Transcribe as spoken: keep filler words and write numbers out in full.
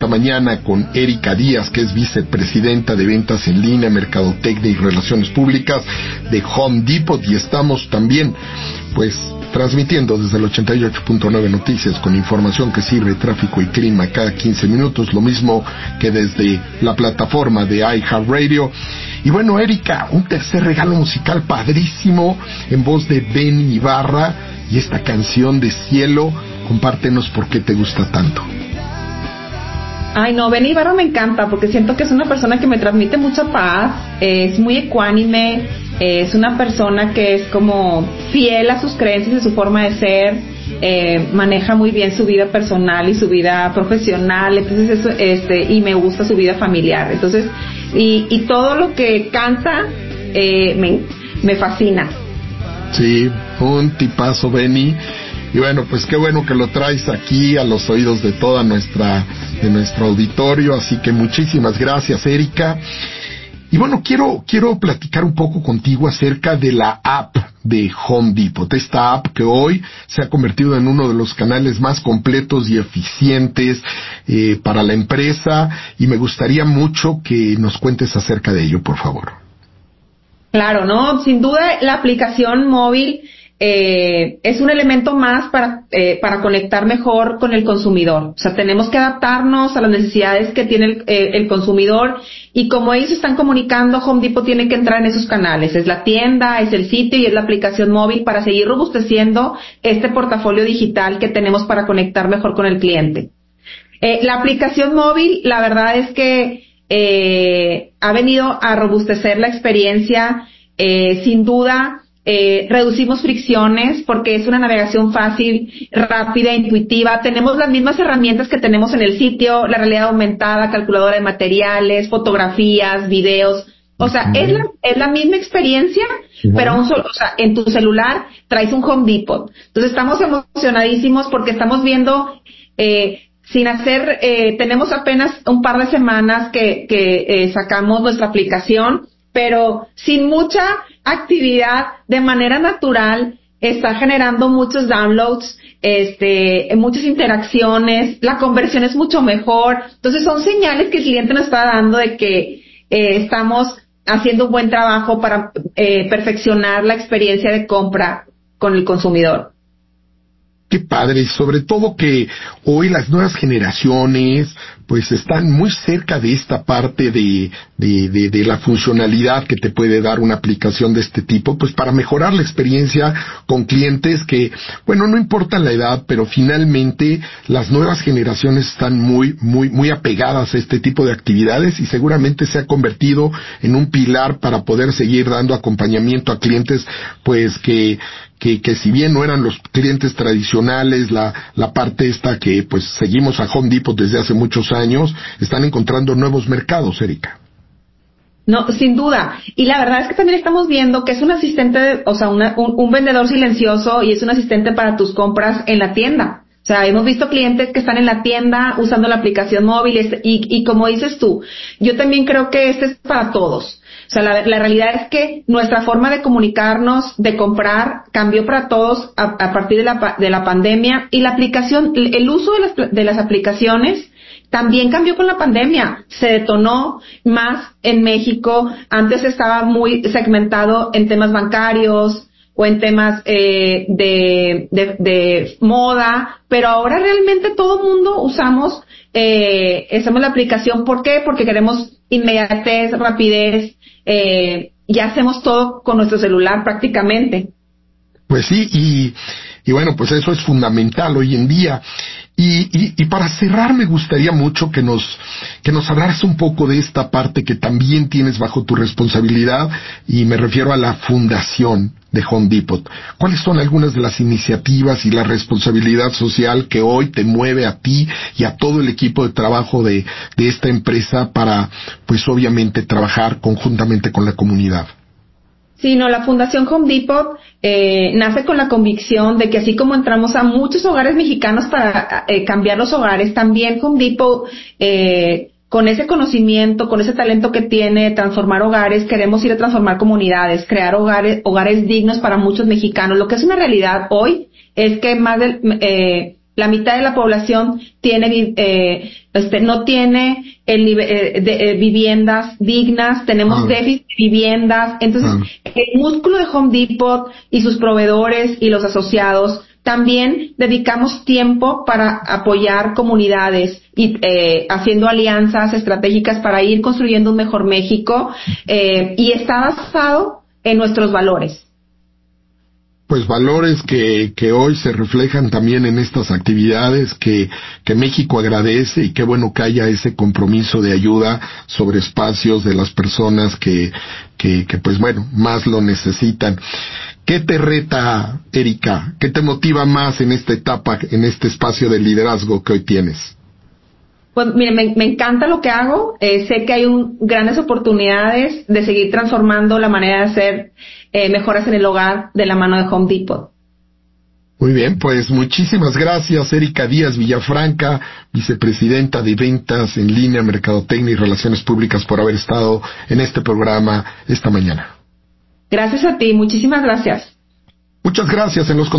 mañana con Erika Díaz, que es vicepresidenta de ventas en línea, mercadotecnia y relaciones públicas de Home Depot, y estamos también, pues, transmitiendo desde el ochenta y ocho punto nueve Noticias con información que sirve tráfico y clima cada quince minutos, lo mismo que desde la plataforma de iHeartRadio. Y bueno, Erika, un tercer regalo musical padrísimo en voz de Benny Ibarra y esta canción de Cielo. Compártenos por qué te gusta tanto. Ay, no, Benny Ibarra me encanta porque siento que es una persona que me transmite mucha paz, es muy ecuánime, es una persona que es como fiel a sus creencias y su forma de ser, eh, maneja muy bien su vida personal y su vida profesional, entonces eso, este, y me gusta su vida familiar, entonces, y, y todo lo que canta, eh, me, me fascina. Sí, un tipazo, Benny. Y bueno, pues qué bueno que lo traes aquí a los oídos de toda nuestra, de nuestro auditorio, así que muchísimas gracias, Erika. Y bueno, quiero, quiero platicar un poco contigo acerca de la app de Home Depot, esta app que hoy se ha convertido en uno de los canales más completos y eficientes eh, para la empresa, y me gustaría mucho que nos cuentes acerca de ello, por favor. Claro, no, sin duda la aplicación móvil Eh, es un elemento más para eh, para conectar mejor con el consumidor. O sea, tenemos que adaptarnos a las necesidades que tiene el, eh, el consumidor, y como ellos están comunicando, Home Depot tiene que entrar en esos canales. Es la tienda, es el sitio y es la aplicación móvil para seguir robusteciendo este portafolio digital que tenemos para conectar mejor con el cliente. Eh, la aplicación móvil, la verdad es que eh, ha venido a robustecer la experiencia, eh, sin duda. Eh, reducimos fricciones porque es una navegación fácil, rápida, intuitiva. Tenemos las mismas herramientas que tenemos en el sitio, la realidad aumentada, calculadora de materiales, fotografías, videos. O sea, uh-huh. es la, es la misma experiencia, uh-huh. pero un solo, o sea, en tu celular traes un Home Depot. Entonces estamos emocionadísimos porque estamos viendo, eh, sin hacer, eh, tenemos apenas un par de semanas que, que eh, sacamos nuestra aplicación, pero sin mucha actividad, de manera natural, está generando muchos downloads, este, muchas interacciones, la conversión es mucho mejor. Entonces son señales que el cliente nos está dando de que eh, estamos haciendo un buen trabajo para eh, perfeccionar la experiencia de compra con el consumidor. Qué padre, sobre todo que hoy las nuevas generaciones pues están muy cerca de esta parte de, de, de, de la funcionalidad que te puede dar una aplicación de este tipo, pues para mejorar la experiencia con clientes que, bueno, no importa la edad, pero finalmente las nuevas generaciones están muy, muy, muy apegadas a este tipo de actividades, y seguramente se ha convertido en un pilar para poder seguir dando acompañamiento a clientes, pues que Que, que si bien no eran los clientes tradicionales, la, la parte esta que pues seguimos a Home Depot desde hace muchos años, están encontrando nuevos mercados, Erika. No, sin duda. Y la verdad es que también estamos viendo que es un asistente, de, o sea, una, un, un vendedor silencioso, y es un asistente para tus compras en la tienda. O sea, hemos visto clientes que están en la tienda usando la aplicación móvil, y, y como dices tú, yo también creo que este es para todos. O sea, la, la realidad es que nuestra forma de comunicarnos, de comprar, cambió para todos a, a partir de la, de la pandemia, y la aplicación, el uso de las, de las aplicaciones también cambió con la pandemia. Se detonó más en México. Antes estaba muy segmentado en temas bancarios o en temas eh, de, de, de moda, pero ahora realmente todo el mundo usamos, eh, usamos la aplicación. ¿Por qué? Porque queremos inmediatez, rapidez, eh, ya hacemos todo con nuestro celular prácticamente. Pues sí, y, y bueno, pues eso es fundamental hoy en día. Y, y, y para cerrar me gustaría mucho que nos, que nos hablaras un poco de esta parte que también tienes bajo tu responsabilidad, y me refiero a la fundación de Home Depot. ¿Cuáles son algunas de las iniciativas y la responsabilidad social que hoy te mueve a ti y a todo el equipo de trabajo de, de esta empresa para, pues obviamente, trabajar conjuntamente con la comunidad? Sí, no, la Fundación Home Depot eh, nace con la convicción de que así como entramos a muchos hogares mexicanos para eh, cambiar los hogares, también Home Depot, eh, con ese conocimiento, con ese talento que tiene, transformar hogares, queremos ir a transformar comunidades, crear hogares, hogares dignos para muchos mexicanos. Lo que es una realidad hoy es que más del, eh, La mitad de la población tiene, eh, este, no tiene el nivel, eh, de, eh, viviendas dignas, tenemos Ah. déficit de viviendas. Entonces, Ah. el músculo de Home Depot y sus proveedores y los asociados también dedicamos tiempo para apoyar comunidades y eh, haciendo alianzas estratégicas para ir construyendo un mejor México, eh, y está basado en nuestros valores. Pues valores que, que hoy se reflejan también en estas actividades que, que México agradece, y qué bueno que haya ese compromiso de ayuda sobre espacios de las personas que, que, que pues bueno, más lo necesitan. ¿Qué te reta, Erika? ¿Qué te motiva más en esta etapa, en este espacio de liderazgo que hoy tienes? Pues mire, me, me encanta lo que hago. Eh, sé que hay un, grandes oportunidades de seguir transformando la manera de hacer eh, mejoras en el hogar de la mano de Home Depot. Muy bien, pues muchísimas gracias, Erika Díaz Villafranca, vicepresidenta de Ventas en Línea, Mercadotecnia y Relaciones Públicas, por haber estado en este programa esta mañana. Gracias a ti, muchísimas gracias. Muchas gracias. En los